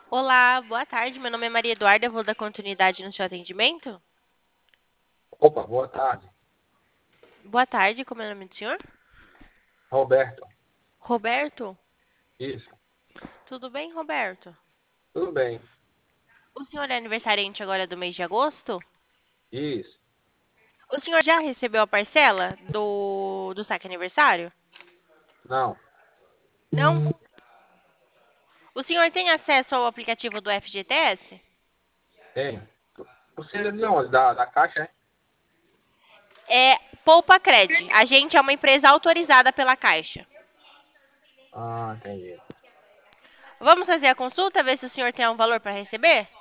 Olá, boa tarde. Meu nome é Maria Eduarda. Eu vou dar continuidade no seu atendimento. Opa, boa tarde. Boa tarde, como é o nome do senhor? Roberto. Roberto? Isso. Tudo bem, Roberto? Tudo bem. O senhor é aniversariante agora do mês de agosto? Isso. O senhor já recebeu a parcela do saque aniversário? Não. Não? O senhor tem acesso ao aplicativo do FGTS? Tem. Você é de onde? Da Caixa, é? É Poupa Cred. A gente é uma empresa autorizada pela Caixa. Ah, entendi. Vamos fazer a consulta, ver se o senhor tem um valor para receber?